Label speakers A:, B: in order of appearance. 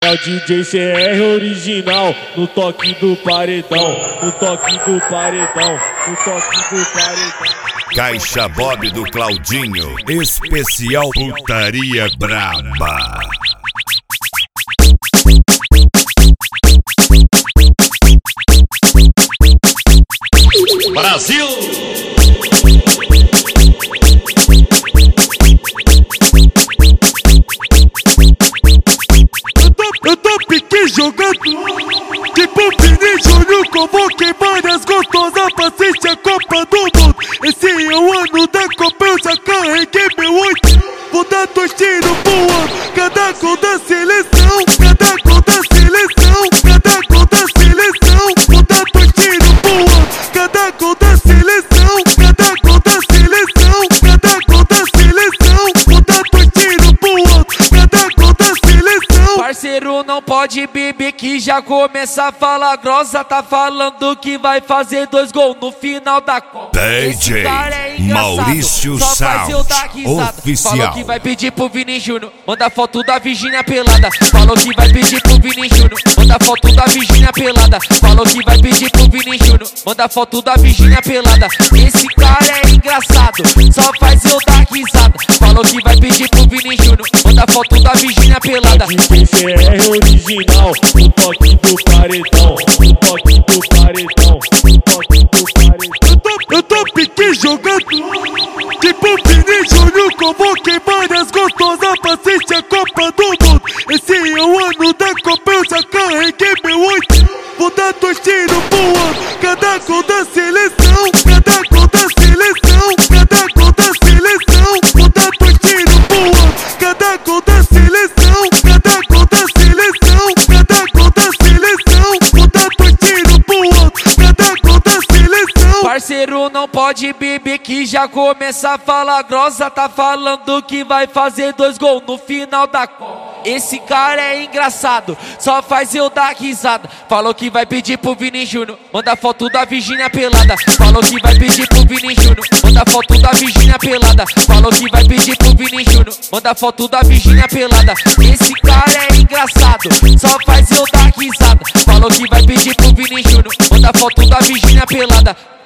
A: É o DJ CR original, no toque do paredão, no toque do paredão, no toque do paredão.
B: Caixa Bob do Claudinho, especial putaria braba.
C: Brasil!
D: Eu tô pique jogando tipo Vini Júnior, convoquei várias gostosas pra assistir a Copa do Mundo. Esse é o ano da Copa, eu já carreguei meu 8. Vou dar 2 tiros pro ano, cada gol da seleção, cada gol da seleção, cada gol da seleção. Vou dar 2 tiros pro ano, cada gol da seleção, cada gol da seleção, cada gol da seleção. Vou dar 2 tiros pro ano, cada gol da seleção.
E: Parceiro, não pode beber que já começa a falar grossa. Tá falando que vai fazer 2 gols no final da Copa.
B: DJ Maurício
E: só faz eu dar risada.
B: Oficial.
E: Falou que vai pedir pro Vini Júnior, manda foto da Virgínia pelada. Falou que vai pedir pro Vini Júnior, manda foto da Virgínia pelada. Falou que vai pedir pro Vini Júnior, manda foto da Virgínia pelada. Esse cara é engraçado, só faz eu dar risada. Falou que vai pedir pro Vini Júnior, manda foto da Virgínia pelada.
A: DJ CR original, no toque do paredão, no toque do paredão, no toque do paredão.
D: Eu tô pique jogando tipo Vini Júnior, convoquei várias gostosas pra assistir a Copa do Mundo. Esse é o ano da Copa, eu já carreguei meu 8. Vou dar 2 tiros pro ano, cada gol da seleção, cada gol da seleção, cada gol da seleção. Vou dar 2 tiros pro ano, cada gol da seleção, cada gol da seleção, cada gol da seleção. Vou dar 2 tiros pro ano, cada gol da seleção.
E: Parceiro, não pode beber que já começa a falar grossa. Tá falando que vai fazer 2 gols no final da Copa. Esse cara é engraçado, só faz eu dar risada. Falou que vai pedir pro Vini Júnior, manda foto da Virgínia pelada. Falou que vai pedir pro Vini Júnior, manda foto da Virgínia pelada. Falou que vai pedir pro Vini Júnior, manda foto da Virgínia pelada. Esse cara é engraçado, só faz eu dar risada. Falou que vai pedir pro Vini Júnior, manda foto da Virgínia pelada.